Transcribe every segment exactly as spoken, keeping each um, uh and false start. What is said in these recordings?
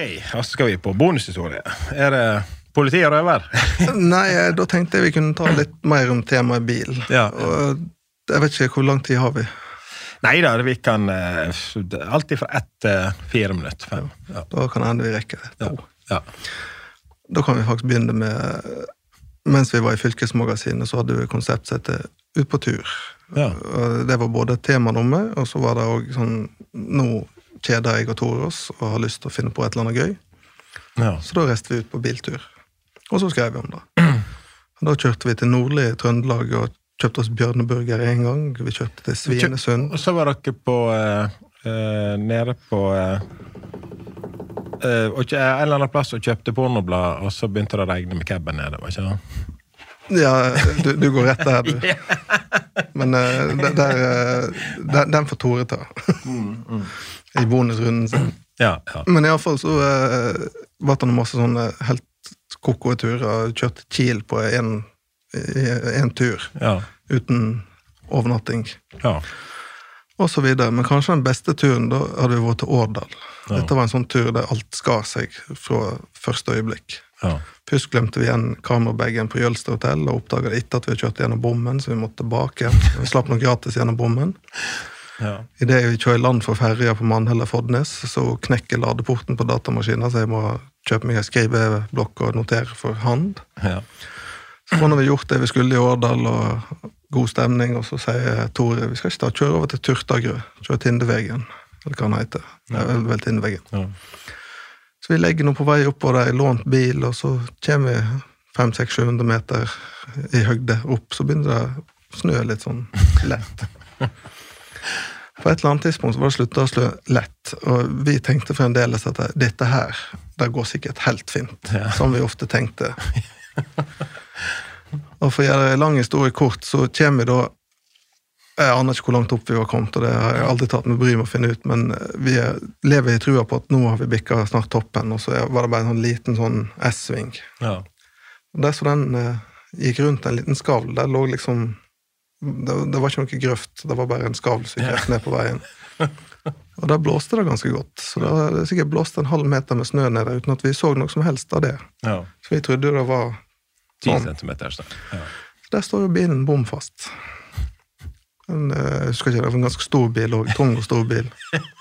og så skal vi på bonushistorie. Er det politi og røver? Nei, da tenkte jeg vi kunne ta litt mer om temaet bil. Ja. Og jeg vet ikke hvor lang tid har vi. Nei da, vi kan uh, alltid fra ett til uh, fire minutter. Fem. Ja. Da kan enda vi rekke det. Ja. Ja. Da kan vi faktisk begynne med, mens vi var i Fylkesmagasinet, så hadde vi et konsept som heter Ut på tur. Ja. Det var både temanummer, og så var det også sånn, nå kjeder jeg og Toros, og har lyst til å finne på et eller annet gøy. Ja. Så da reiste vi ut på biltur. Og så skrev vi om det. Og da kjørte vi til nordlig Trøndelag, og kjøpte oss bjørneburger en gang. Vi kjørte til Svinesund. Og så var dere på, uh, uh, nede på, uh, uh, og en eller annen plass og kjøpte pornoblad, og så begynte det å regne med cabben nede, var ikke det? Ja, du, du går rett der, du. Men uh, der, der, der, den får Tore ta. mm, mm. I bonusrunden sin. Ja, ja. Men i alle fall så uh, var det masse sånne helt kokoturer, kjørte Kiel på en, en tur, ja. Uten overnatting. Ja. Og så videre. Men kanskje den beste turen, da hadde vi vært til Årdal. Ja. Dette var en sånn tur der alt skar seg fra første øyeblikk. Ja. Først glemte vi igjen kamerabagen på Jølster Hotel, og oppdaget det ikke at vi hadde kjørt gjennom bommen, så vi måtte tilbake igjen. Vi slapp noe gratis gjennom bommen. Ja. I det vi kjører land for ferja på Mannhella Fodnes, så knekker ladeporten på datamaskinen, så jeg må kjøpe meg en skriveblokk og notere for hand. Ja. Så nå har vi gjort det vi skulle i Årdal, og god stemning, og så sier Tore, vi skal ikke ta kjøre over til Turtagrø, kjøre Tindevegen, eller hva han heter. Det er vel, vel Tindevegen. Ja. Så vi legger nå på vei opp på der, lånt bil, og så kommer vi fem, seks, sju hundre meter i høgde opp, så begynner det å snø litt sånn lett. På et eller annet tidspunkt så var det sluttet å slå lett, og vi tenkte fremdeles at dette her, det går sikkert helt fint, ja. Som vi ofte tenkte. Og for å gjøre en lang historie kort, så kommer vi da, jeg aner ikke hvor langt opp vi var kommet, og det har jeg aldri tatt med bry med å finne ut, men vi lever i trua på at nå har vi bikket snart toppen, og så var det bare en sånn liten sånn S-sving. Ja. Og der så den eh, gikk rundt en liten skavl, der lå liksom, det, det var ikke noe grøft, det var bare en skavl som gikk ned på veien. Og der blåste det ganske godt, så det hadde sikkert blåst en halv meter med snø nede, uten at vi så noe som helst av det. Ja. Så vi trodde det var ti centimeter. Ja. Så der står jo bilen bomfast. En, jeg husker ikke, det var en ganske stor bil, og tung og stor bil.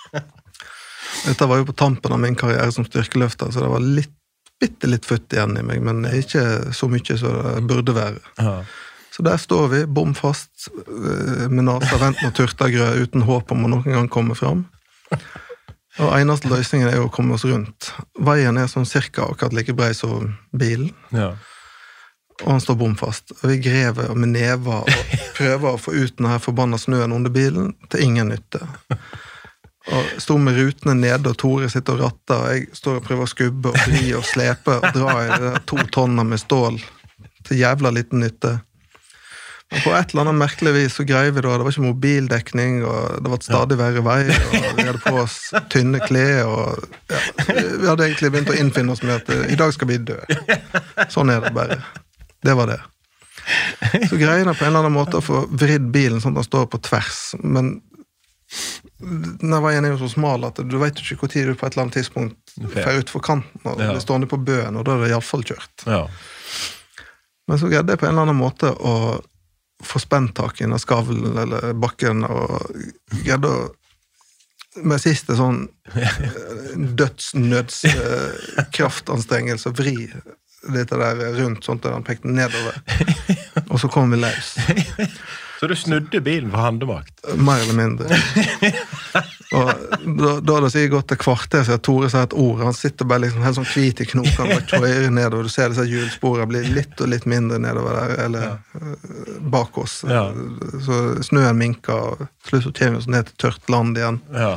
Dette var jo på tampen av min karriere som styrkeløfter, så det var litt, bitte litt futt igjen i meg, men ikke så mye som det burde være. Ja. Så der står vi, bomfast, med nasa vent og turtagrø, uten håp om å noen gang komme fram. Og eneste løsningen er jo å komme oss rundt. Veien er sånn cirka akkurat like brei som bilen. Ja. Og han står bomfast. Og vi grever med never og prøver å få ut denne forbanna snøen under bilen til ingen nytte. Og står med rutene nede, og Tore sitter og ratter, og jeg står og prøver å skubbe og vri og slepe og dra i det to tonner med stål til jævla liten nytte. Og på et eller annet merkelig vis så greier vi da, det var ikke mobildekning, og det var et stadig verre vei, og vi hadde på oss tynne klær, og ja, vi hadde egentlig begynt å innfinne oss med at i dag skal vi dø. Sånn er det bare. Det var det. Så greier det på en eller annen måte å få vridd bilen sånn at den står på tvers, men denne veien er jo så smal at du vet ikke hvor tid du på et eller annet tidspunkt fer ut for kanten, og ja. Det står nede på bøen, og da er det i alle fall kjørt. Ja. Men så greide jeg på en eller annen måte å få spenntak inn av skavlen eller bakken, og greide å med siste sånn dødsnøds kraftanstrengelse vri dette der rundt, sånn at han pekte nedover. Og så kom vi løs. Så du snudde bilen for handemakt? Mer eller mindre. Og da, da hadde det sikkert gått et kvarter, så Tore sa et ord. Han sitter bare liksom helt sånn hvit i knoken, og kjører nedover. Du ser disse hjulsporene blir litt og litt mindre nedover der, eller ja. Bak oss. Ja. Så snøen minker, og slutt så kommer vi oss ned til tørt land igjen. Ja.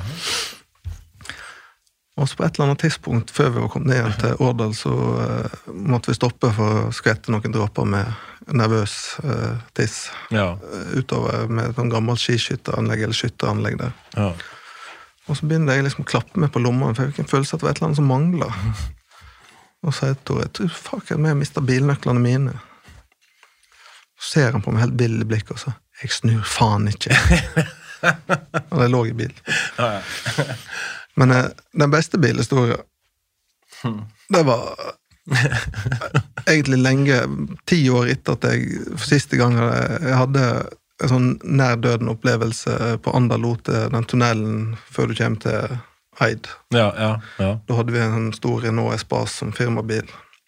Og så på et eller annet tidspunkt, før vi var kommet ned igjen til Årdal, så uh, måtte vi stoppe for å skvette noen dråper med nervøs uh, tiss. Ja. Uh, utover med noen gammelt skiskytteranlegg eller skytteranlegg der. Ja. Og så begynte jeg liksom å klappe meg på lommene, for jeg fikk en følelse at det var et eller annet som manglet. Og så sa jeg til Tore, jeg tror fuck, jeg har mistet bilnøklene mine. Så ser han på meg helt billig blikk, og så, jeg snur faen ikke. Og jeg lå i bil. Ja, ja. Men eh, den beste bilhistorien, Det var egentlig lenge, ti år etter at jeg for siste gang jeg hadde en sånn nær-døden-opplevelse på Andalote, den tunnelen før du kommer til Eid. Ja, ja, ja. Da hadde vi en stor Renault Espace som firmabil.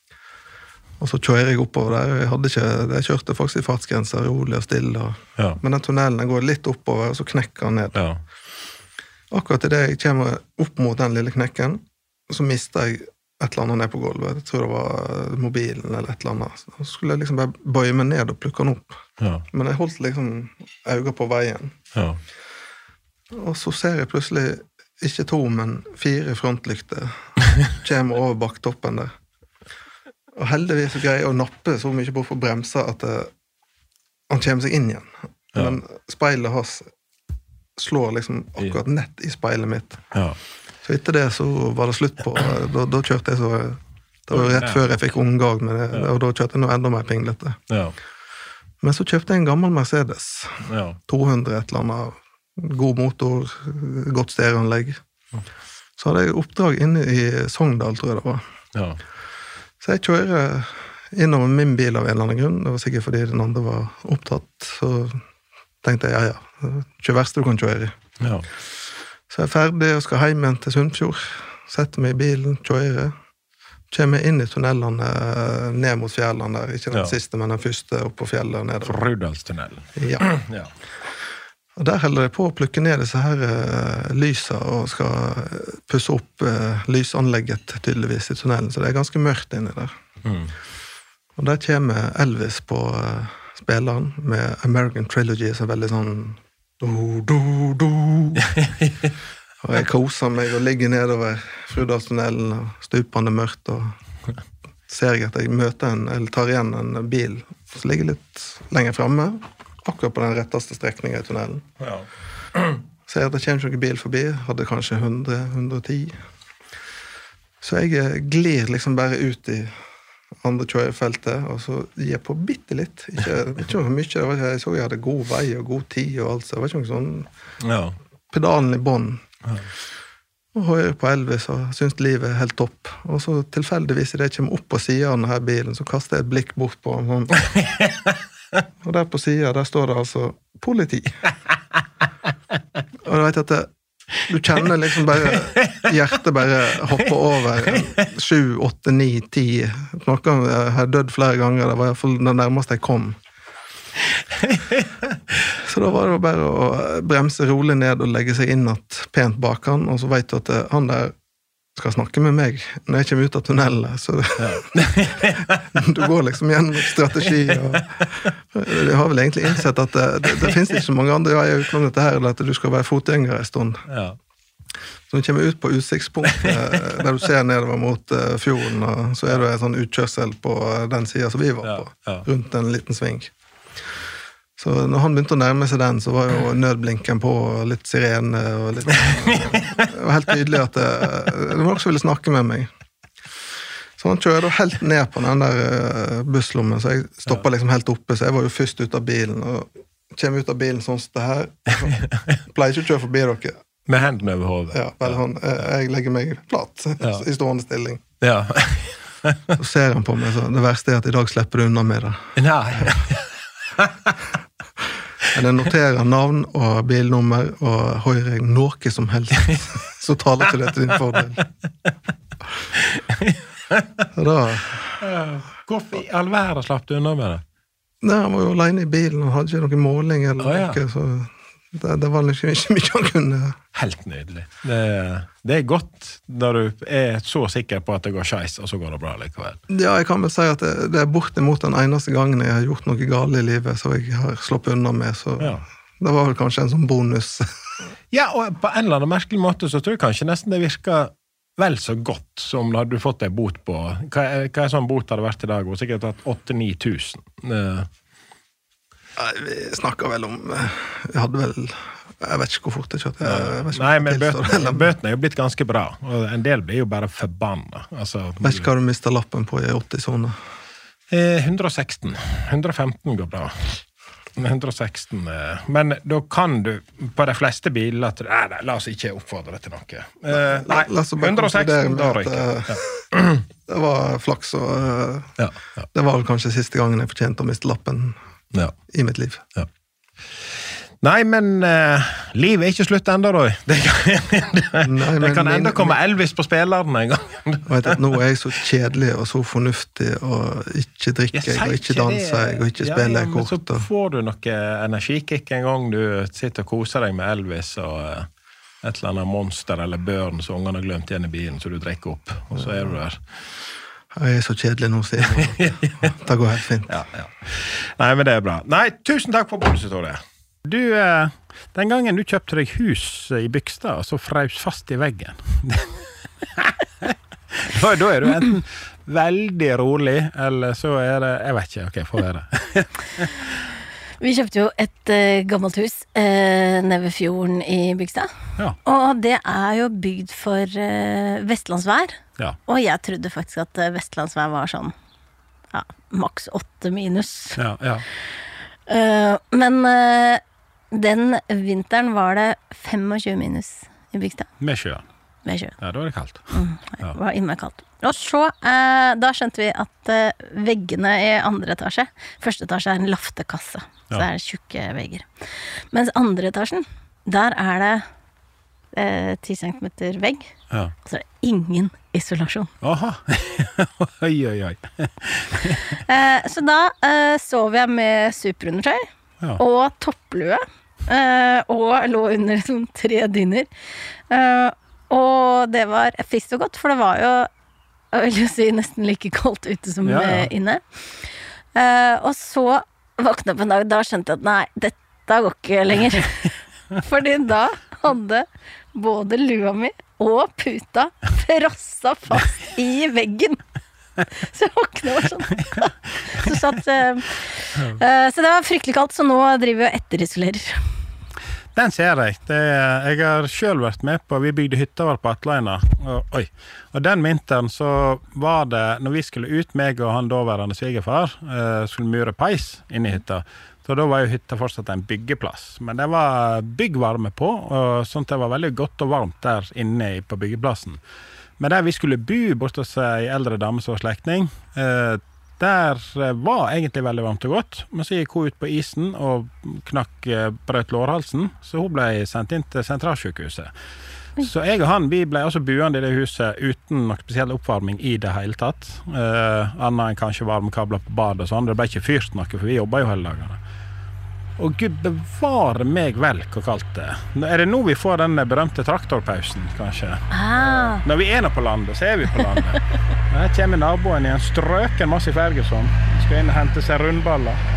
Og så kjører jeg oppover der, jeg hadde ikke, jeg kjørte faktisk i fartsgrenser, rolig og stille. Og, ja. Men den tunnelen den går litt oppover, og så knekker den ned. Ja. Akkurat i det jeg kommer opp mot den lille knekken, så mister jeg et eller annet ned på gulvet. Jeg tror det var mobilen eller et eller annet. Så skulle jeg liksom bare bøye meg ned og plukke den opp. Ja. Men jeg holdt liksom øynene på veien. Ja. Og så ser jeg plutselig ikke to, men fire frontlykter kommer over bakktoppen der. Og heldigvis så greier jeg å nappe så mye bort på bremsa at uh, han kommer seg inn igjen. Ja. Men speilet hans slår liksom akkurat nett i speilet mitt. Ja. Så etter det så var det slutt på. Da, da kjørte jeg så... Det var rett før jeg fikk unngag med det, ja. Og da kjørte jeg noe enda mer pinglete. Ja. Men så kjøpte jeg en gammel Mercedes. Ja. to hundre et eller annet. God motor, godt stereoanlegg. Så hadde jeg oppdrag inne i Sogndal, tror jeg det var. Ja. Så jeg kjører innover min bil av en eller annen grunn. Det var sikkert fordi den andre var opptatt. Så tenkte jeg, ja, ja, ikke verst du kan kjøre. Ja. Så jeg er ferdig og skal hjem igjen til Sundfjord. Setter meg i bilen, kjører. Kommer inn i tunnelene ned mot fjellene der. Ikke den ja. Siste, men den første opp på fjellet ned. Rudalstunnelen. Ja. Ja. Og der holder jeg på å plukke ned disse her uh, lyser og skal pusse opp uh, lysanlegget tydeligvis i tunnelen, så det er ganske mørkt inni der. Mm. Og der kommer Elvis på uh, spilleren med American Trilogy, som er veldig sånn do, do, do. Og jeg koser meg og ligger nedover Rudalstunnelen og stupende mørkt, og ser jeg at jeg møter en, eller tar igjen en bil som ligger litt lenger fremme, akkurat på den retteste strekningen i tunnelen. Ja. Så jeg at det kommer ikke bil forbi, hadde kanskje hundre til hundre og ti. Så jeg glir liksom bare ut i andre kjørefeltet, og så gir jeg på bitte litt. Ikke, ikke noe mye, det var ikke, jeg så jeg hadde god vei og god tid og alt, så det var ikke noe sånn ja. Pedalen i bånd. Ja. Og hører på Elvis og synes livet er helt topp. Og så tilfeldigvis i det jeg kommer opp på siden av denne bilen, så kaster jeg et blikk bort på ham. Og der på siden, der står det altså politi. Og du vet at det, du kjenner liksom bare hjertet bare hopper over sju, åtte, ni, ti. Noen har dødd flere ganger, det var i hvert fall det nærmeste jeg kom. Så da var det bare å bremse rolig ned og legge seg inn at pent bak han, og så vet du at han der skal snakke med meg når jeg kommer ut av tunnelen, så ja. Du går liksom gjennom strategi, og jeg har vel egentlig innsett at det, det, det finnes ikke så mange andre veier utenom dette her, at du skal være fotgjenger en stund. Ja. Så du kommer ut på utsiktspunkt, der du ser nedover mot fjorden, og så er det en sånn utkjørsel på den siden som vi var på, ja. Ja. Rundt en liten sving. Så når han begynte å nærme seg den, så var jo nødblinken på, og litt sirene, og litt... Det var helt tydelig at det, det var noen som ville snakke med meg. Så han kjører da helt ned på den der busslommen, så jeg stoppet liksom helt oppe, så jeg var jo først ut av bilen, og kommer ut av bilen sånn som det her. Jeg pleier ikke å kjøre forbi dere. Med hendene over hodet. Ja, vel, han, jeg legger meg plat, ja. I stående stilling. Ja. Så ser han på meg, så det verste er at i dag slipper du unna med det. Nei. Jeg noterer navn og bilnummer, og hører jeg noe som helst, så taler ikke det til din fordel. Så da... Hvorfor i all verden slapp du unna med det? Nei, han var jo alene i bilen, og hadde ikke noen måling eller oh, ja. Noe, så det, det var liksom ikke mye han kunne... Helt nydelig. Det, det er godt når du er så sikker på at det går skeis, og så går det bra likevel. Ja, jeg kan vel si at det, det er bortimot den eneste gangen jeg har gjort noe galt i livet, så jeg har slått unna med, så ja. Det var vel kanskje en sånn bonus. Ja, og på en eller annen merkelig måte så tror jeg kanskje nesten det virker vel så godt som da du fått en bot på. Hva, hva er sånn bot hadde vært i dag? Og sikkert hatt åtte til ni tusen. Uh. Vi snakket vel om, vi hadde vel, jeg vet ikke hvor fort det kjørte. Jeg vet ikke Nei, men bøtene, bøtene er jo blitt ganske bra, og en del blir jo bare forbannet. Altså, vet ikke hva du mistet lappen på i åtti-sone? Eh, hundre og seksten. hundre og femten går bra. hundre og seksten, men da kan du på de fleste biler at, nei, nei, la oss ikke oppfordre til noe. Uh, nei, hundre og seksten, da ryker. Ja. Det var flaks, og uh, ja, ja. Det var vel kanskje siste gangen jeg fortjente å miste lappen ja. I mitt liv. Ja. Nei, men uh, livet er ikke slutt enda, da. Det kan, Nei, det kan enda komme Elvis på spilleren en gang. Vet at nå er jeg så kjedelig og så fornuftig, og ikke drikker jeg, og ikke danser jeg, og ikke ja, spiller jeg ja, kort. Så får du noe energikick en gang du sitter og koser deg med Elvis, og uh, et eller annet monster eller børn som ungene har glemt igjen I bilen, så du drikker opp, og så er du der. Jeg er så kjedelig nå, sier jeg. Det går helt fint. Ja, ja. Nei, men det er bra. Nei, tusen takk for bonushistorie. Du, den gangen du kjøpte deg hus I Bygstad, så frøs fast I veggen. da, da er du enten veldig rolig, eller så er det, jeg vet ikke, ok, får være. Vi kjøpte jo et uh, gammelt hus uh, nede ved fjorden I Bygstad. Ja. Og det er jo bygd for uh, vestlandsvær. Ja. Og jeg trodde faktisk at uh, vestlandsvær var sånn, ja, maks åtte minus. Ja, ja. Uh, men... Uh, Den vinteren var det tjuefem minus I Bygstad. Med sjøen. Med sjøen. Ja, da var det kaldt. Mm, det var innmari kaldt. Og så, eh, da skjønte vi at eh, veggene I andre etasje, første etasje er en laftekasse, ja. Så det er tjukke vegger. Mens andre etasjen, der er det eh, ti centimeter vegg, ja. Og så er det ingen isolasjon. Aha, oi, oi, oi. eh, så da eh, sov jeg med superundertøy, ja. Og topplue, uh, og lå under sånn tre dyner. Uh, og det var friskt og godt, for det var jo, jeg vil jo si, nesten like kaldt ute som ja, ja. Inne. Uh, og så våknet jeg på en dag, da skjønte jeg at nei, dette går ikke lenger. Fordi da hadde både lua mi og puta frosset fast I veggen. Så jeg våknet var sånn. Så, satt, uh, uh, så det var fryktelig kaldt, så nå driver vi og etterisolerer. Den ser jeg. Det, jeg har selv vært med på, vi bygde hytta vår på Atleina. Og, oi. Og den vinteren så var det, når vi skulle ut, meg og han daværende svigerfar, uh, skulle mure peis inn I hytta. Så da var jo hytta fortsatt en byggeplass. Men det var byggvarme på, og sånt det var veldig godt og varmt der inne på byggeplassen. Men der vi skulle bo bort hos en eldre dame som var slektning, eh, der var egentlig veldig varmt og godt. Men så gikk hun ut på isen og knakk eh, brøt lårhalsen, så hun ble sendt inn til sentralsykehuset. Så jeg og han, vi ble også boende I det huset uten noe spesiell oppvarming I det hele tatt. Eh, annet enn kanskje varmekabler på bad og sånn. Det ble ikke fyrt noe, for vi jobbet jo hele dagene. Og Gud bevare meg vel hvor kaldt det er. Er det nå vi får den berømte traktorpausen, kanskje? Ah. Når vi er nå på landet, så er vi på landet. Her kommer naboen I en strøken masse Ferguson. Skal inn og hente seg rundballer.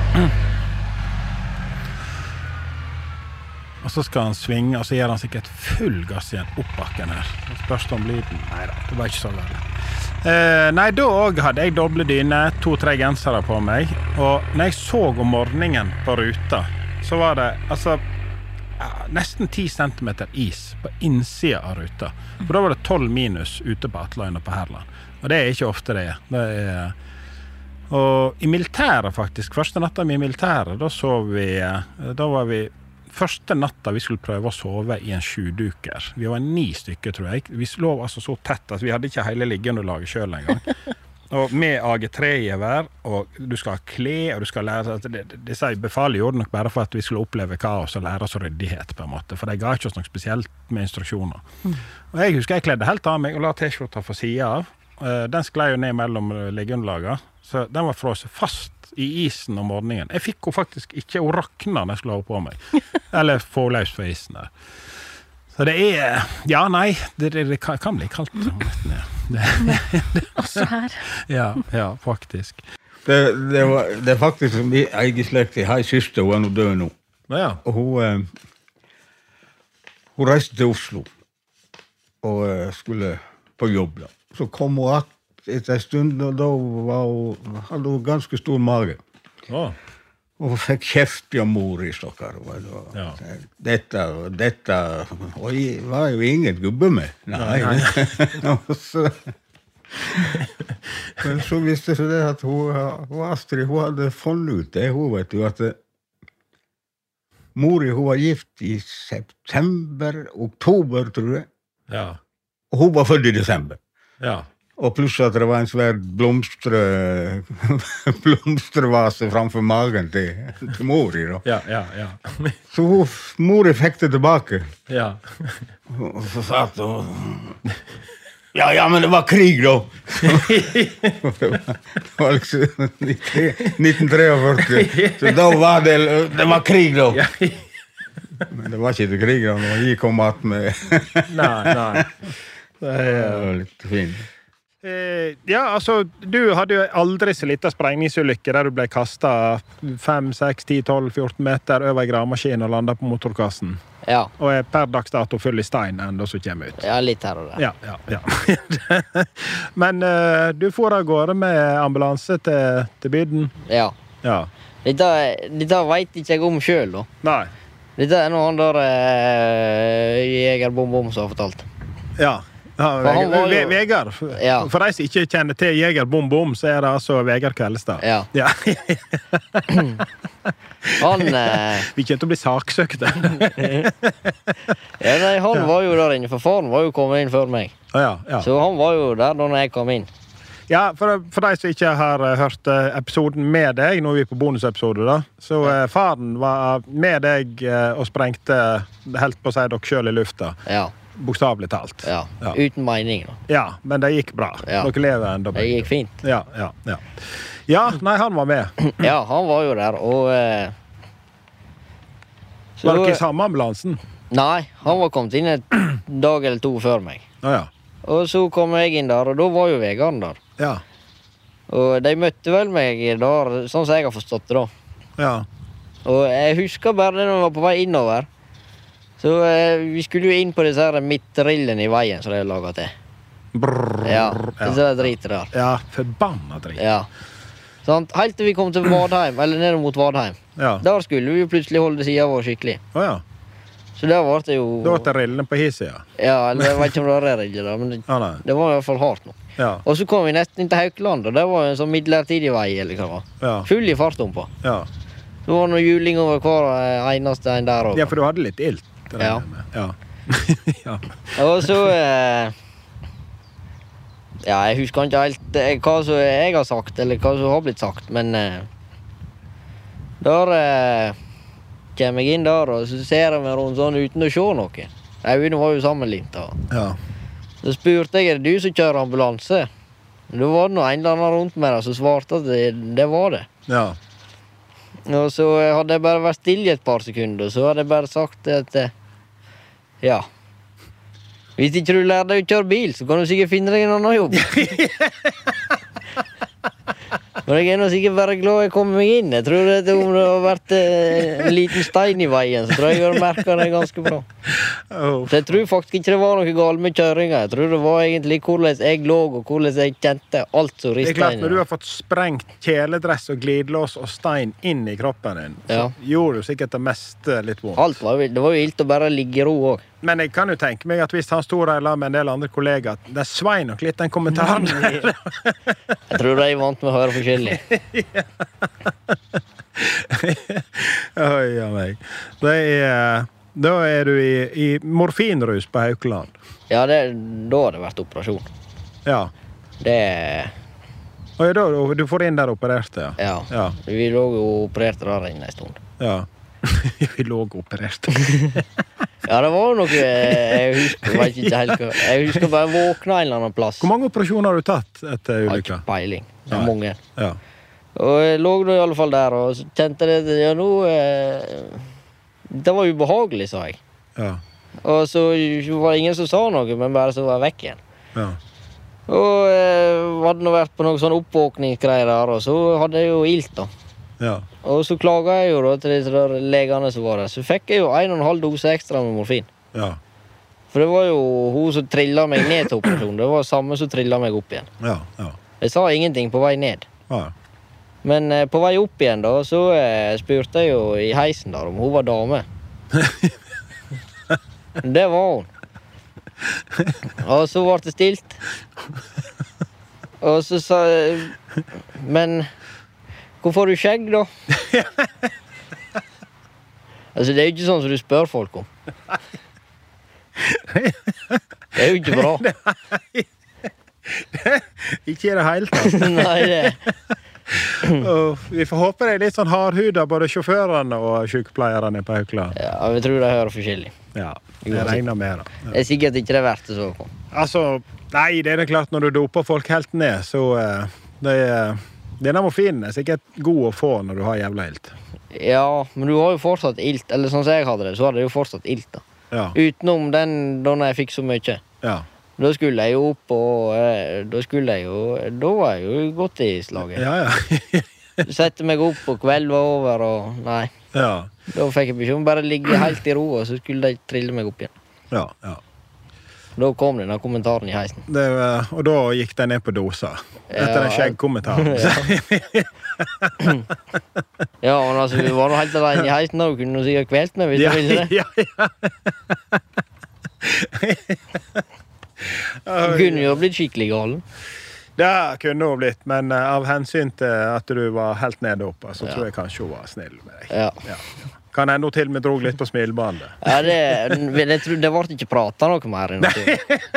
Og så skal han svinge, og så gjør han sikkert full gass igjen opp bakken her. Spørs om lyden. Neida, det var ikke så veldig. Eh, nei, da også hadde jeg doble dyne, to-tre gensere på meg, og når jeg så om morgenen på ruta, så var det altså ja, nesten ti centimeter is på innsida av ruta. For da var det tolv minus ute på Atleina på Herland. Og det er ikke ofte det er. Det er og I militæret faktisk, første natta I militæret, da sov vi, da var vi første natta vi skulle prøve å sove I en sjuduker. Vi var ni stykker, tror jeg. Vi lå altså så tett at vi hadde ikke hele liggeunderlaget selv en gang. Og med A G tre I hver, og du skal ha kle, og du skal lære at det, det, det befalet gjorde nok bare for at vi skulle oppleve kaos og lære oss ryddighet på en måte, for de ga ikke oss noe spesielt med instruksjoner. Mm. Og jeg husker jeg kledde helt av meg og la t-skjorta for siden av. Den sklei jo ned mellom liggeunderlaget, så den var frosset fast I isen om morgenen. Jeg fikk jo faktisk ikke å rakne når jeg skulle ha på meg. Eller få løs for isen der. Så det er, ja, nei, det, det, det kan, kan bli kaldt. Ja. Det, Også her. Ja, ja, faktisk. Det, det, var, det er faktisk som jeg er slekt, jeg har en søster, hun er nå død nå. Ja. Og hun, eh, hun reiste til Oslo og eh, skulle på jobb da. Så kom hun at etter en stund, og da var hun, hadde hun ganske stor mage. Oh. Og hun fikk kjeft av mor I stokker. Ja. Dette og dette, og jeg var jo ingen gubbe med. Nei. Nei. så, men så visste jeg det at hun, hun Astrid, hun hadde funnet ut det, hun vet jo at Mori, hun var gift i september, oktober, tror jeg. Ja. Og hun var født i desember. Ja. Og pluss at det var en svær blomstre, blomstervase framfor magen til, til Mori, da. Ja, ja, ja. Så hun, Mori fikk det tilbake. Ja. Og så satt hun... Ja, ja, men det var krig, da. det, var, det var liksom nitten treogførti. Så da var det... Det var krig, da. Men det var ikke det krig, da. Det var gikk om at med... Nei, nei. Det var litt fint. Eh, ja, altså, du hadde jo aldri så lite sprengningsulykke der du ble kastet fem, seks, ti, tolv, fjorten meter over en gravemaskin og landet på motorkassen. Ja. Og er per dags dato full i stein enda som kommer ut. Ja, litt her og der. Ja, ja, ja. Men uh, du får av gårde med ambulanse til, til bydden. Ja. Ja. Dette, dette vet ikke jeg om selv, da. Nei. Dette er noe han der uh, Jeger Bom Bom som har fortalt. Ja. Ja, han var jo- Vegard. Ja. For de som ikke kjenner til Jeger Bom Bom, så er det altså Vegard Kvellestad. Ja. Ja. Han, eh, Vi kommer til å bli saksøkt. ja, nei, han var jo der inne, for faren var jo kommet inn før meg. Ja, ja. Så han var jo der da jeg kom inn. Ja, for, for de som ikke har eh, hørt eh, episoden med deg, nå er vi på bonusepisode da, så eh, faren var med deg eh, og sprengte helt på å si dere selv i lufta. Ja, Bokstavlig talt. ja. Ja. Uten mening da. Ja, men det gikk bra. Ja. Dere lever enda Det gikk fint. Ja, ja, ja. Ja, nei, han var med. Ja, han var jo der, og... Eh, så- Var dere i samme ambulansen? Nei, han var kommet inn et dag eller to før meg. Ja, ja. Og så kom jeg inn der, og da var jo Vegard der. Ja, Og de møtte vel meg der, sånn som jeg har forstått det da. ja. Og jeg husker bare det når vi var på vei innover. Så eh, vi skulle jo inn på disse her midtrillene i veien som de har laget til. Brrr, Ja, ja. disse der driter der. Ja, forbanna drit. Ja. Sånn, helt til vi kom til Vadheim, eller ned mot Vadheim. Ja. Der skulle vi jo plutselig holde siden vår skikkelig. Å ja. Så der var det jo... Da var det rillene på hissida. Ja, eller jeg vet ikke om det var rille da, men det, Ja, nei. det var i hvert fall hardt nå. Ja, Og så kom vi nesten inn til Haukeland, og det var jo en sånn midlertidig vei, eller hva det var. ja, Full i fart om på. ja. Så var det noe juling over hver eh, eneste en der også. Ja, for du hadde litt ilt. regner Ja. jeg med. Ja. Ja. Og så eh, Ja, jeg husker ikke helt eh, hva som jeg har sagt, eller hva som har blitt sagt, men eh, Der eh, kommer jeg inn der, og så ser jeg meg rundt sånn uten å se noe. Øynene var jo sammenlimt. Da. Ja. Så spurte jeg, er det du som kjører ambulanse? Da var det noe en eller annen rundt meg der som svarte at det, det var det. Ja. Og så hadde jeg bare vært stille i et par sekunder, så hadde jeg bare sagt at eh, ja. Hvis ikke du lærer deg å kjøre bil, så kan du sikkert finne deg en annen jobb. Men jeg er nå sikkert bare glad jeg kommer meg inn. Jeg tror at om det har vært eh, en liten stein i veien, så tror jeg jeg har merket det ganske bra. Oh. Så jeg tror faktisk ikke det var noe galt med kjøringa. Jeg tror det var egentlig hvordan jeg lå, og hvordan jeg kjente alt som Det er ristet klart, når du inn. har fått sprengt kjeledress og glidelås og stein inn i kroppen din, så Ja. gjorde du sikkert det meste litt vondt. Alt var jo, det var jo ilt å bare ligge i ro også. Men jeg kan jo tenke meg at hvis han stod der med en del andre kollegaer, det svei nok litt den kommentaren. Jeg tror de er vant med å høre forskjellig. Oi, ja meg. Det er, da er du i, i morfinrus på Haukeland. Ja, det, da har det vært operasjon. Ja. Det, Og ja, da, du får inn der opererte, ja. ja. Ja. Vi lå jo operert der inne en stund. Ja. Vi lå opererte. Ja, det var jo noe jeg husker, jeg vet ikke helt hva. Jeg husker bare våkna en eller annen plass. Hvor mange operasjoner har du tatt etter Har ulykka? ikke peiling. Det Nei. er mange. Ja. Og jeg lå nå i alle fall der, og så kjente jeg at ja, nå eh, det var ubehagelig, sa jeg. Ja. Og så var det ingen som sa noe, men bare så var jeg vekk igjen. Ja. Og eh, hadde nå vært på noen sånn oppvåkningsgreier der, og så hadde jeg jo ilt da. Ja. Og så klaget jeg jo da til disse der legene som var der. Så fikk jeg jo en og en halv dose ekstra med morfin. Ja. For det var jo hun som trillet meg ned til operasjonen. Det var samme som trillet meg opp igjen. Ja. Ja. Jeg sa ingenting på vei ned. Ja. Men eh, på vei opp igjen da, så eh, spurte jeg jo i heisen der om hun var dame. Det var hun. Og så ble det stilt. Og så sa jeg, men hvorfor har du skjegg da? Altså, det er jo ikke sånn som du spør folk om. Det er jo ikke bra. Ikke i det hele tatt. Nei, det Og vi får håpe det er litt sånn hardhuda både sjåførene og sykepleierne på Haukeland. Ja, vi tror de hører forskjellig. Ja, jeg regner med det. Ja. Det er sikkert ikke det verdt det så på. Altså, nei, det er det klart når du doper folk helt ned, så uh, det er denne morfinen er sikkert god å få når du har jævla ilt. Ja, men du har jo fortsatt ilt, eller sånn som jeg hadde det, så hadde jeg jo fortsatt ilt da. Ja. Utenom den da jeg fikk så mye. Ja. Da skulle jeg jo opp, og eh, da skulle jeg jo, da var jeg jo godt i slaget. Ja, ja. Sette meg opp, og kveld var over, og nei. Ja. Da fikk jeg beskjed om bare ligge helt i ro, og så skulle de trille meg opp igjen. Ja, ja. Da kom denne kommentaren i heisen. Det, og da gikk de ned på dosa. Etter den skjeggkommentaren. Ja. Ja, men altså, vi var nå helt alene i heisen, og kunne sikkert kvelt meg hvis Ja, du ville det. ja, ja. Du kunne jo blitt skikkelig galen. Det kunne hun blitt, men uh, av hensyn til at du var helt nede oppe, så Ja. tror jeg kanskje hun var snill med deg. Ja. Ja. Kan enda til med drog litt på smilbandet. Ja, det, jeg tror det ble ikke pratet noe mer enn det.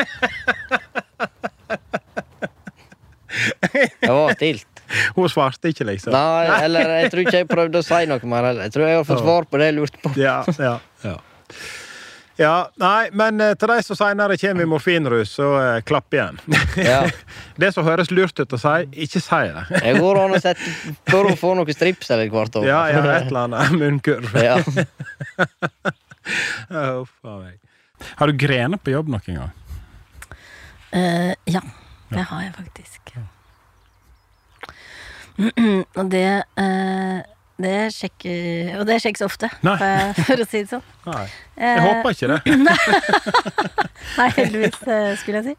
Det var stilt. Hun svarte ikke, liksom. Nei, eller jeg tror ikke jeg prøvde å si noe mer heller. Jeg tror jeg har fått svar på det jeg lurte på. Ja, ja, ja. Ja, nei, men eh, til de som senere kommer i morfinrus, så eh, klapp igjen. Ja. Det som høres lurt ut å si, ikke si det. Jeg går an å sette for å få noe strips eller hvert år. Ja, ja, et eller annet munnkurv. Ja. Oh, faen meg. Har du grenet på jobb noen gang? Uh, ja, det har jeg faktisk. Og det uh, det sjekker og det sjekkes ofte, for, for å si det sånn. Nei, jeg uh, håper ikke det. Nei, heldigvis skulle jeg si.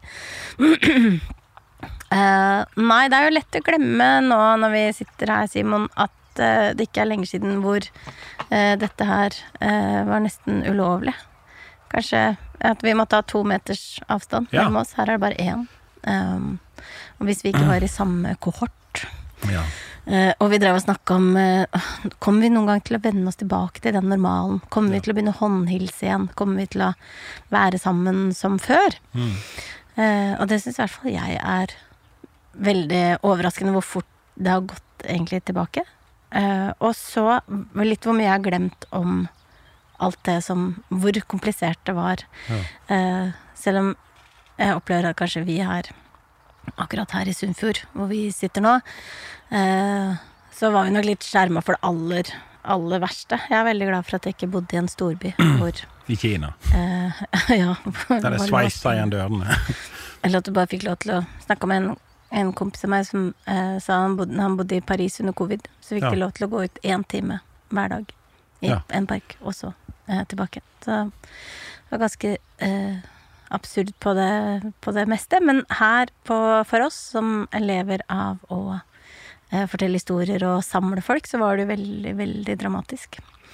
uh, nei, det er jo lett å glemme nå når vi sitter her, Simon, at uh, det ikke er lenge siden hvor uh, dette her uh, var nesten ulovlig. Kanskje at vi måtte ha to meters avstand mellom oss. Her er det bare én. Um, og hvis vi ikke var i samme kohort. Ja. Uh, og vi drev og snakket om uh, kommer vi noen gang til å vende oss tilbake til den normalen? Kommer vi til å begynne å håndhilse igjen? Kommer vi til å være sammen som før? Mm. Uh, og det synes i hvert fall jeg er veldig overraskende hvor fort det har gått egentlig tilbake. Uh, og så litt hvor mye jeg har glemt om alt det som, hvor komplisert det var. Ja. Uh, selv om jeg opplever at kanskje vi her, akkurat her i Sunnfjord, hvor vi sitter nå, uh, så var vi nok litt skjermet for det aller, aller verste. Jeg er veldig glad for at jeg ikke bodde i en storby. Hvor, I Kina? Uh, ja. Der det sveisa igjen dørene. Eller at du bare fikk lov til å snakke med en, en kompis av meg som uh, sa han bodde, han bodde i Paris under covid, så fikk de ja. lov til å gå ut en time hver dag i ja. en park, og så uh, tilbake. Så det var ganske uh, absurd på det, på det meste, men her på, for oss som lever av å uh, fortelle historier og samle folk, så var det veldig, veldig dramatisk.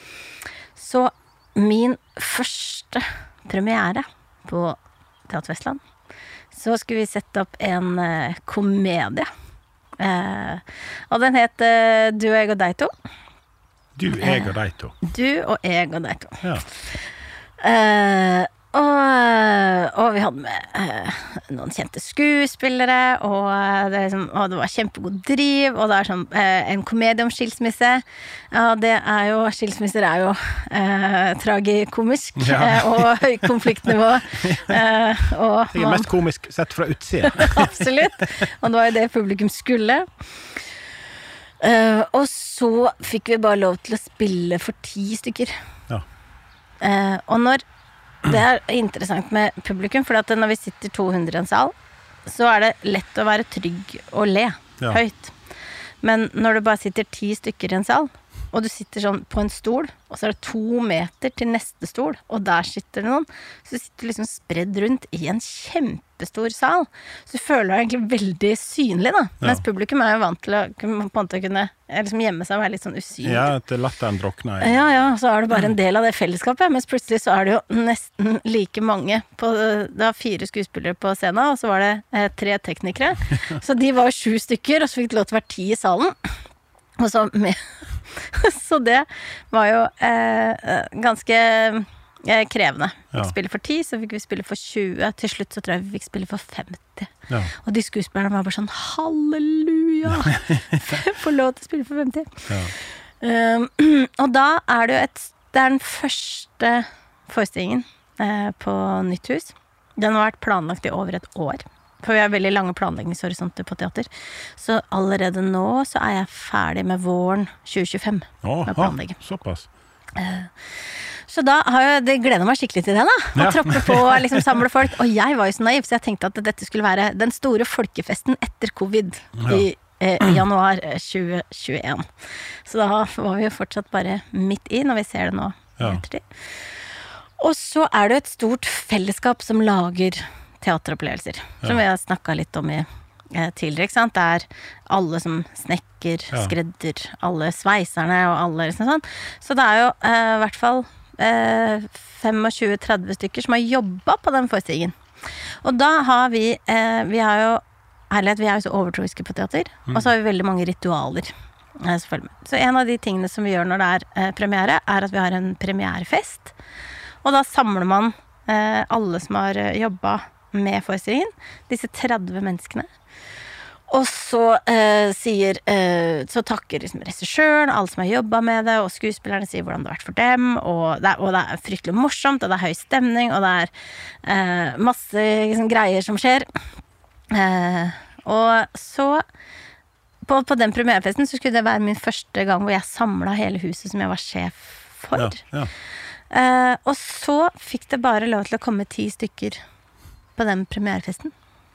Så min første premiere på Teater Vestland, så skulle vi sette opp en uh, komedie. Uh, og den het uh, Du, jeg og deg to. Du, jeg og deg to. Du og jeg og deg to. Ja. Uh, og, og vi hadde med uh, noen kjente skuespillere, og det, liksom, og det var kjempegod driv, og det er sånn uh, en komedie om skilsmisse. Ja, det er jo, skilsmisser er jo uh, tragikomisk, ja. uh, og høy konfliktnivå. Uh, og det er mest komisk sett fra utsiden. Absolutt. Og det var jo det publikum skulle. Uh, og så fikk vi bare lov til å spille for ti stykker. Ja. Uh, og når det er interessant med publikum, for at når vi sitter to hundre i en sal, så er det lett å være trygg og le ja. høyt. Men når du bare sitter ti stykker i en sal, og du sitter sånn på en stol, og så er det to meter til neste stol, og der sitter det noen, så sitter du liksom spredd rundt i en kjempestor sal. Så du føler deg egentlig veldig synlig da, ja. mens publikum er jo vant til å på en måte kunne liksom gjemme seg og være litt sånn usynlig. Ja, til latteren drukner. Ja. ja, ja, så er det bare en del av det fellesskapet, mens plutselig så er det jo nesten like mange. På, det var fire skuespillere på scenen, og så var det eh, tre teknikere. Så de var sju stykker, og så fikk det lov til å være ti i salen. Og så med Så det var jo eh, ganske eh, krevende. Vi fikk Ja. spille for ti, så fikk vi spille for tjue. Til slutt så tror jeg vi fikk spille for femti. Ja. Og de skuespillerne var bare sånn, halleluja! Får lov til å spille for femti. Ja. Um, og da er det jo et Det er den første forestillingen eh, på Nytt Hus. Den har vært planlagt i over et år. For vi har veldig lange planleggingshorisonter på teater. Så allerede nå så er jeg ferdig med våren tjue tjuefem. Åh, med planlegging. såpass. Så da har jeg det gleder meg skikkelig til det da. Å Ja. troppe på, liksom samle folk. Og jeg var jo så naiv, så jeg tenkte at dette skulle være den store folkefesten etter covid i eh, januar tjue tjueen. Så da var vi jo fortsatt bare midt i, når vi ser det nå. Ja. Ettertid. Og så er det et stort fellesskap som lager teateropplevelser, som vi har snakket litt om i eh, tidligere, ikke sant? Det er alle som snekker, Ja. skredder, alle sveiserne og alle liksom sånn. Så det er jo eh, i hvert fall eh, tjuefem til tretti stykker som har jobbet på den forestillingen. Og da har vi, eh, vi har jo, herlighet, vi er jo så overtroiske på teater, og så har vi veldig mange ritualer. eh, selvfølgelig. Så en av de tingene som vi gjør når det er eh, premiere, er at vi har en premierefest, og da samler man eh, alle som har eh, jobbet med forestillingen, disse tretti menneskene. Og så eh, sier eh, så takker liksom regissøren, alle som har jobbet med det, og skuespillerne sier hvordan det har vært for dem, og det er, og det er fryktelig morsomt, og det er høy stemning, og det er eh, masse liksom, greier som skjer. Eh, og så på, på den premierefesten så skulle det være min første gang hvor jeg samlet hele huset som jeg var sjef for. Ja, ja. Eh, og så fikk det bare lov til å komme ti stykker på den premierefesten.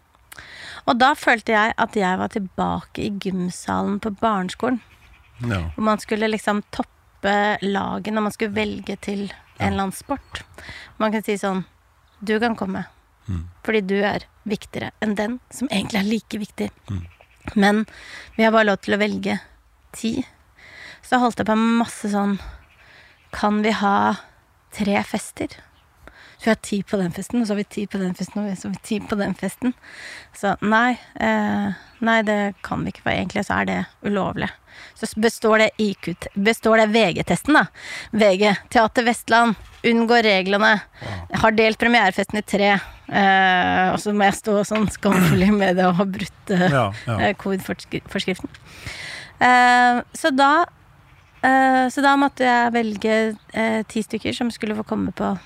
Og da følte jeg at jeg var tilbake i gymsalen på barneskolen, Ja. hvor man skulle liksom toppe laget når man skulle velge til en eller annen sport. Man kan si sånn, du kan komme, fordi du er viktigere enn den som egentlig er like viktig. Men vi har bare lov til å velge ti. Så holdt jeg på med masse sånn, kan vi ha tre fester? Så vi har ti på den festen, og så har vi ti på den festen, og så har vi ti på den festen. Så nei, eh, nei, det kan vi ikke, for egentlig så er det ulovlig. Så består det I Q, består det V G-testen da. V G, Teater Vestland, unngå reglene, har delt premierefesten i tre, eh, og så må jeg stå sånn skamfull med det og ha brutt eh, Ja, ja. eh, covid-forskriften. Eh, så da eh, så da måtte jeg velge eh, ti stykker som skulle få komme på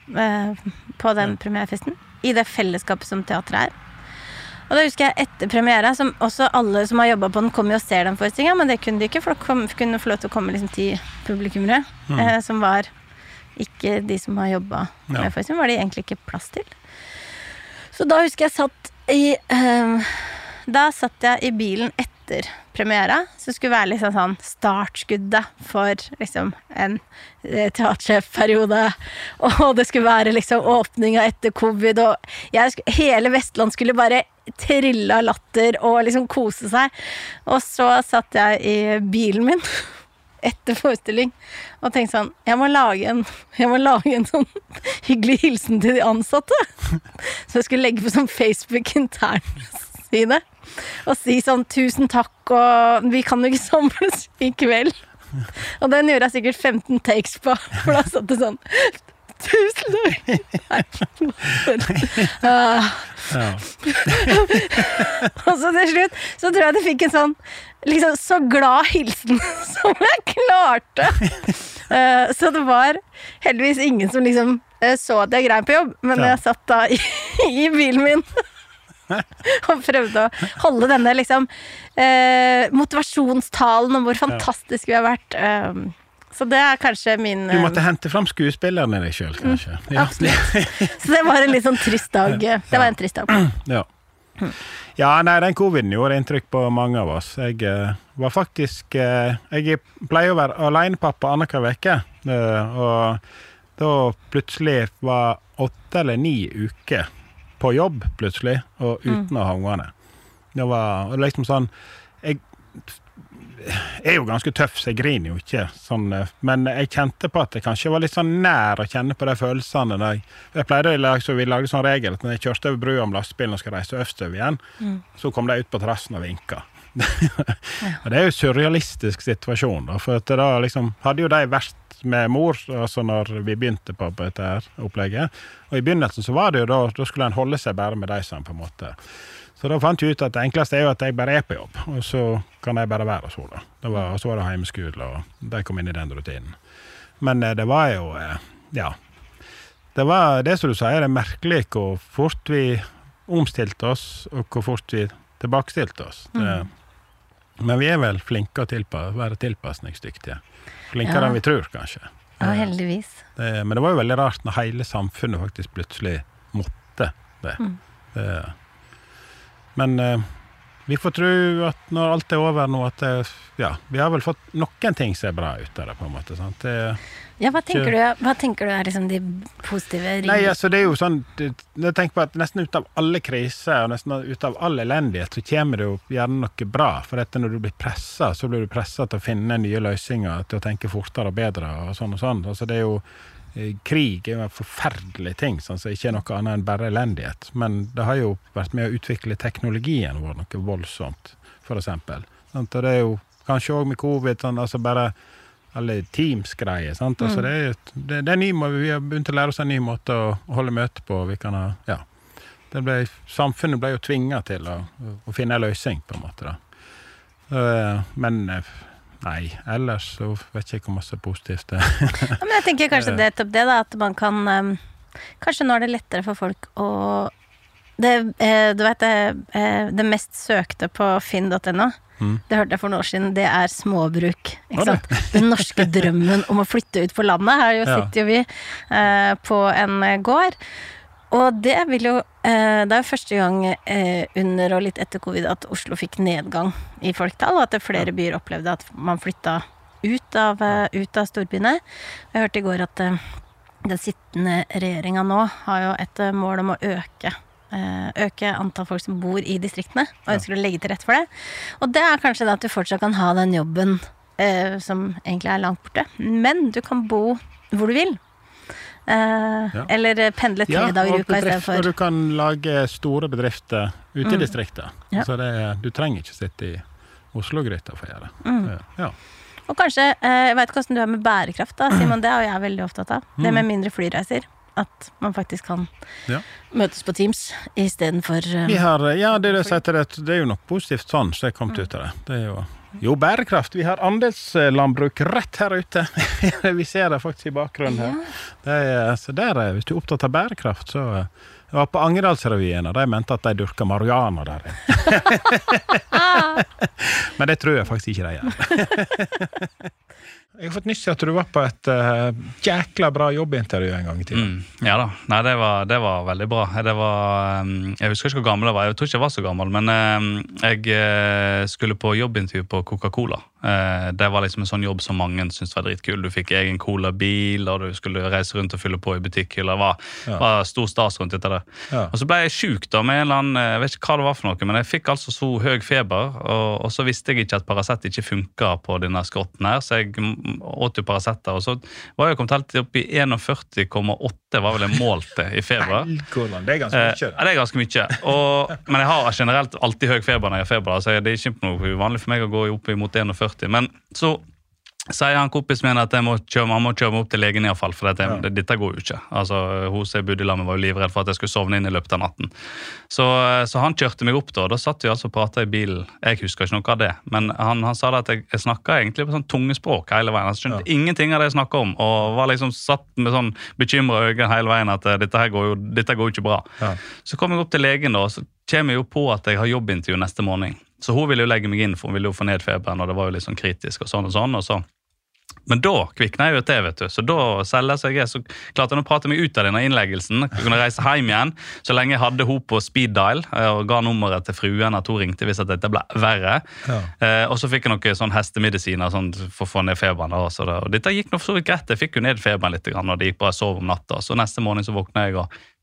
på den premierefesten i det fellesskapet som teatret er. Og da husker jeg etter premiere, som også alle som har jobbet på den kommer jo og ser den forestillingen, men det kunne de ikke, for det kom, kunne få lov til å komme liksom ti publikummere, mm. eh, som var ikke de som har jobbet Ja. med forestillingen, var det egentlig ikke plass til. Så da husker jeg satt i eh, da satt jeg i bilen etter premiere, så skulle være liksom sånn startskuddet for liksom en eh, teatersjefperiode, og det skulle være liksom åpninga etter covid, og jeg skulle, hele Vestland skulle bare trille av latter og liksom kose seg. Og så satt jeg i bilen min etter forestilling og tenkte sånn, jeg må lage en, jeg må lage en sånn hyggelig hilsen til de ansatte. Så jeg skulle legge på sånn Facebook internside og si sånn, tusen takk, og vi kan jo ikke samles i kveld. Og den gjorde jeg sikkert femten takes på, for da satt det sånn, tusen takk. uh, Ja. og så til slutt, så tror jeg det fikk en sånn, liksom, så glad hilsen som jeg klarte. Uh, så det var heldigvis ingen som liksom uh, så at jeg grein på jobb, men Ja. jeg satt da i, i bilen min og prøvde å holde denne liksom eh, motivasjonstalen om hvor fantastisk vi har vært. Um, så det er kanskje min Du måtte hente fram skuespilleren i deg selv, kanskje. Ja. Så det var en litt sånn trist dag. Det var en trist dag. Ja. Ja, nei, den coviden gjorde inntrykk på mange av oss. Jeg eh, var faktisk eh, Jeg pleier å være alenepappa annenhver veke, eh, og da plutselig var åtte eller ni uker på jobb plutselig, og uten mm. å ha ungene. Det var liksom sånn, jeg er jo ganske tøff, så jeg griner jo ikke sånn, men jeg kjente på at jeg kanskje var litt sånn nær å kjenne på de følelsene. Jeg, jeg pleide å lage, så vi lagde sånn regel, at når jeg kjørte over brua om lastbilen og skal reise østover igjen, mm. så kom de ut på terrassen og vinket. Og det er jo en surrealistisk situasjon, da, for at da liksom, hadde jo de vært med mor, altså når vi begynte på, på dette her opplegget, og i begynnelsen så var det jo da, da skulle en holde seg bare med de som på en måte. Så da fant jeg ut at det enkleste er jo at jeg bare er på jobb, og så kan jeg bare være så da. Det var, og så var det hjemmeskole, og de kom inn i den rutinen. Men det var jo, ja, det var det som du sier, det er merkelig hvor fort vi omstilte oss, og hvor fort vi tilbakestilte oss. Det, mm. Men vi er vel flinke å tilpa, være tilpasningsdyktige. Flinkere ja. enn vi tror, kanskje. Ja, heldigvis. Det, men det var jo veldig rart når hele samfunnet faktisk plutselig måtte det. Mm. det men eh, vi får tro at når alt er over nå, at det, ja, vi har vel fått noen ting som er bra ut av det, på en måte. Sant? Det, ja, hva tenker, ikke, du, hva tenker du er liksom de positive ringene? Nei, altså det er jo sånn, det, jeg tenker på at nesten ut av alle kriser, og nesten ut av all elendighet, så kommer det jo gjerne noe bra, for dette når du blir presset, så blir du presset til å finne nye løsninger, til å tenke fortere og bedre, og sånn og sånn. Altså det er jo, krig er jo en forferdelig ting, sånn, så ikke er noe annet enn bare elendighet, men det har jo vært med å utvikle teknologien vår, noe voldsomt, for eksempel. Sånn, og det er jo kanskje også med covid, sånn, altså bare alle Teams-greier, sant? Altså, mm. det, er, det, det er ny måte, vi har begynt å lære oss en ny måte å holde møte på, vi kan ha, ja. Det ble, samfunnet ble jo tvinget til å, å finne en løsning, på en måte, da. Uh, men nei, ellers så vet jeg ikke hvor masse positivt det er. Ja, men jeg tenker kanskje det er topp det da, at man kan, um, kanskje nå er det lettere for folk å, det, eh, du vet det, eh, det mest søkte på finn punktum no, mm. det hørte jeg for noen år siden, det er småbruk, ikke sant? Den norske drømmen om å flytte ut på landet, her jo, sitter jo vi eh, på en gård, og det vil jo, eh, det er jo første gang eh, under og litt etter covid at Oslo fikk nedgang i folktall, og at flere byer opplevde at man flyttet ut av, uh, ut av storbyene. Jeg hørte i går at uh, den sittende regjeringen nå har jo et uh, mål om å øke, uh, øke antall folk som bor i distriktene, og ønsker å legge til rette for det. Og det er kanskje det at du fortsatt kan ha den jobben uh, som egentlig er langt borte, men du kan bo hvor du vil. Uh, ja. Eller pendle tre ja, dager i uka i stedet for. Og du kan lage store bedrifter ute i mm. distriktet. Ja. Så det, du trenger ikke sitte i Oslo-gryta for å gjøre det. Mm. Ja. Og kanskje, jeg vet ikke hvordan du er med bærekraft da, Simon, det er jo jeg veldig opptatt av. Det med mindre flyreiser, at man faktisk kan ja. møtes på Teams i stedet for... Um, vi har, ja, det, det, det, det er jo noe positivt sånn, så jeg kom ut av det. Det er jo, jo, bærekraft. Vi har andelslandbruk rett her ute. Vi ser det faktisk i bakgrunnen her. Ja. Det er, så der, hvis du er opptatt av bærekraft, så... Jeg var på Angerdalsrevyen, og de mente at de dyrker marihuana der. Men det tror jeg faktisk ikke de gjør. Jeg har fått nyss at du var på et uh, jækla bra jobbintervju en gang i tiden. Mm, ja da, nei, det var, det var veldig bra. Det var, um, jeg husker ikke hvor gammel jeg var, jeg tror ikke jeg var så gammel, men um, jeg uh, skulle på jobbintervju på Coca-Cola. Uh, det var liksom en sånn jobb som mange syntes var dritkul. Du fikk egen cola-bil, og du skulle reise rundt og fylle på i butikkhyller. Det var, ja. var stor stas rundt etter det. Ja. Og så ble jeg syk da med en eller annen, jeg vet ikke hva det var for noe, men jeg fikk altså så høy feber, og, og så visste jeg ikke at Paracet ikke funket på denne skrotten her, så jeg åtte Paracet, og så var jeg kommet helt opp i førti komma åtte, var vel jeg målte i feber. Det er ganske mye. Eh, det er ganske mye. Og, men jeg har generelt alltid høy feber når jeg har feber, så det er ikke noe vanlig for meg å gå opp imot førti. Men så sier han kompisen min at jeg må kjøre, han må kjøre meg opp til legen i hvert fall, for dette, ja. dette går jo ikke. Altså, hos jeg bodde i lammet var jo livredd for at jeg skulle sovne inn i løpet av natten. Så, så han kjørte meg opp da, og da satt vi altså og pratet i bilen. Jeg husker ikke noe av det, men han, han sa da at jeg, jeg snakket egentlig på sånn tungespråk hele veien. Han skjønte ja. ingenting av det jeg snakket om, og var liksom satt med sånn bekymret øyne hele veien at dette her går jo, dette går jo ikke bra. Ja. Så kom jeg opp til legen da, og så kommer jeg jo på at jeg har jobbintervju neste morgen. Så hun ville jo legge meg inn, for hun ville jo få ned feberen, og det var jo litt sånn kritisk og sånn og sånn, og så Men da kvikna jeg jo til, vet du. Så da selger seg jeg, så klarte jeg å prate meg ut av denne innleggelsen. Jeg kunne reise hjem igjen, så lenge jeg hadde hun på speed dial, og ga nummeret til fruen at hun ringte hvis at dette ble verre. Ja. Eh, og så fikk jeg noen sånn hestemedisiner sånn, for å få ned feberen. Og, så det, og dette gikk nok så vidt greit. Jeg fikk jo ned feberen litt, når det gikk bra, jeg sov om natta. Så neste morgen så våkna jeg og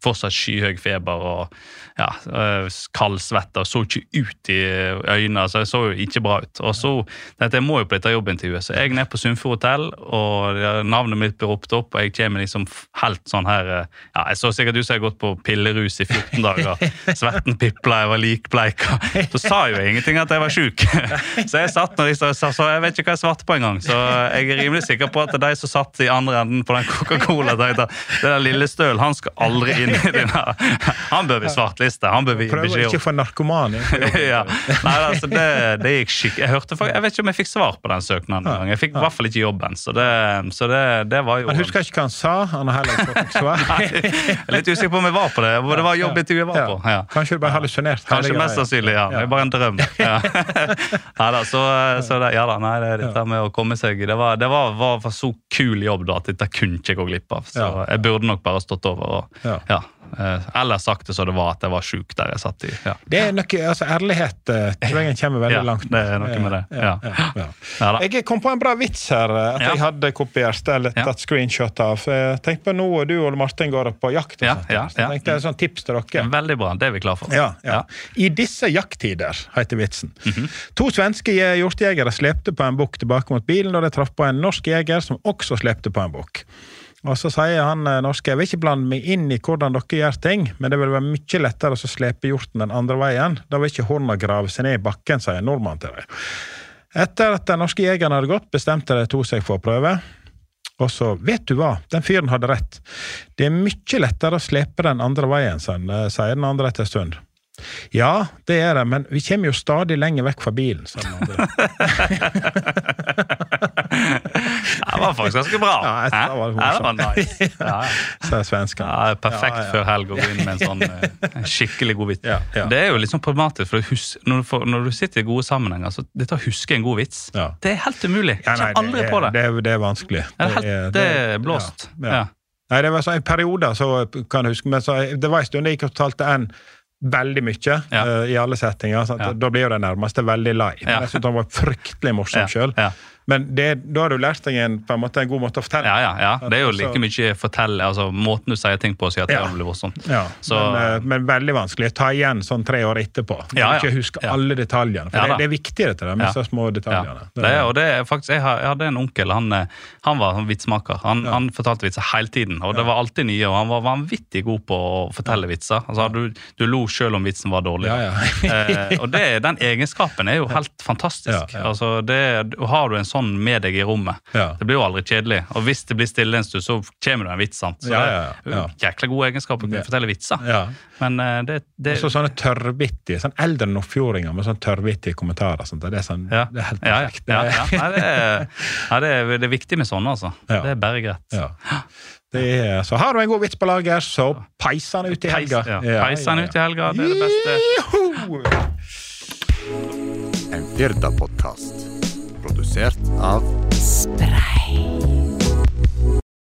fortsatt skyhøy feber og ja, kaldsvett og så ikke ut i øynene, så det så jo ikke bra ut. Og så, dette jeg må jo på dette jobbintervjuet, så jeg er nede på Sunnfjord Hotel, og navnet mitt blir ropt opp, og jeg kommer liksom helt sånn her, ja, jeg så sikkert du som har gått på pillerus i fjorten dager, svetten pipla, jeg var likbleika. Så sa jo jeg ingenting at jeg var syk. Så jeg satt når jeg sa, så jeg vet ikke hva jeg svarte på en gang, så jeg er rimelig sikker på at de som satt i andre enden på den Coca-Cola, tenkte at det der lille støl, han skal aldri inn i denne, han bør vi svartliste, han bør vi beskjed om. Prøver ikke for narkoman. Ja, nei, altså det, det gikk skikk. Jeg hørte, for, jeg vet ikke om jeg fikk svar på den søknaden en gang. Jeg fikk i hvert fall ikke jobben, så det, så det, det var jo... Han husker ikke hva han sa, han har heller ikke fått svar. Nei, jeg er litt usikker på om jeg var på det, hvor det var jobbintervjuet jeg var på. Ja. Kanskje du bare hallusinert. Kanskje mest sannsynlig, ja. Det er bare en drøm. Ja, ja da, så, så det, ja da, nei, det, dette med å komme seg, det var, det var, var, var så kul jobb da, at dette kunne ikke gå glipp av, så jeg burde nok bare stått over og, ja, eller sagt det så det var at jeg var syk der jeg satt i. Ja. Det er noe, altså ærlighet tror jeg kommer veldig ja, langt. Det er noe med det. Ja. Ja. Ja. Ja. Ja, jeg kom på en bra vits her, at ja. jeg hadde kopiert eller tatt ja. screenshot av. Jeg tenkte på nå, du og Martin går på jakt. Og ja, ja, ja. Så jeg tenkte sånn tips til dere. Veldig bra, det er vi klar for. Ja, ja. Ja. I disse jakttider, heter vitsen. Mm-hmm. To svenske hjortjegere slepte på en bukk tilbake mot bilen, og de traff på en norsk jeger som også slepte på en bukk. Og så sier han norske, jeg vil ikke blande meg inn i hvordan dere gjør ting, men det vil være mye lettere å slepe hjorten den andre veien. Da vil ikke horna grave seg ned i bakken, sier nordmann til deg. Etter at den norske jegeren hadde gått, bestemte de to seg for å prøve. Og så, vet du hva, den fyren hadde rett. Det er mye lettere å slepe den andre veien, sier den andre etter en stund. Ja, det er det, men vi kommer jo stadig lenger vekk fra bilen, sa den andre. Det var faktisk ganske bra. Ja, det var, ja, det var nice. Ja, så er svensken. Ja, perfekt ja, ja. Før helg å gå inn med en sånn en skikkelig god vits. Ja, ja. Det er jo litt sånn problematisk, for hus, når, du får, når du sitter i gode sammenhenger, så dette å huske en god vits, ja. Det er helt umulig. Jeg kommer ja, aldri er, på det. Det er, det er vanskelig. Det er, helt, det er, det er blåst. Ja, ja. Ja. Nei, det var så en periode, så kan jeg huske, men så, det var en stund jeg ikke fortalte en veldig mye ja. uh, i alle settinger, så ja. Da blir jo det nærmeste veldig lei. Ja. Jeg synes han var fryktelig morsom ja. Selv. Ja. Men det, da har du lært deg en, på en måte en god måte å fortelle. Ja, ja, ja. Det er jo like mye fortelle, altså måten du sier ting på, sier at ja. Det blir morsomt. Ja, så, men, uh, men veldig vanskelig. Ta igjen sånn tre år etterpå. Du ja, ja. Ikke huske ja. Alle detaljene, for ja, det, det er viktigere til det, med ja. Så små detaljene. Ja. Det er, og det er faktisk, jeg, har, jeg hadde en onkel, han, han var vitsmaker. Han, ja. Han fortalte vitser hele tiden, og det var alltid nye, og han var vanvittig god på å fortelle vitser. Altså, du, du lo selv om vitsen var dårlig. Ja, ja. eh, og det, den egenskapen er jo helt fantastisk. Ja, ja. Altså, det, har du en sånn med deg i rommet. Ja. Det blir jo aldri kjedelig. Og hvis det blir stille en stund, så kommer det en vits, sant? Så ja, ja, ja. Det er jo jækla gode egenskaper å kunne fortelle vitser. Ja. Men uh, det... det... Og så sånne tørrvittige, sånn eldre nordfjordinger med sånne tørrvittige kommentarer, sånt. Det er sånn, ja. Det er helt perfekt. Ja, ja, ja. Nei, det, er, ja, det, er, det er viktig med sånne, altså. Ja. Det er bare greit. Ja. Det er, så har du en god vits på lager, så peiser han ut i helga. Peis, ja. Peiser han ut i helga, det er det beste. En Firda-podcast. Produsert av Spray.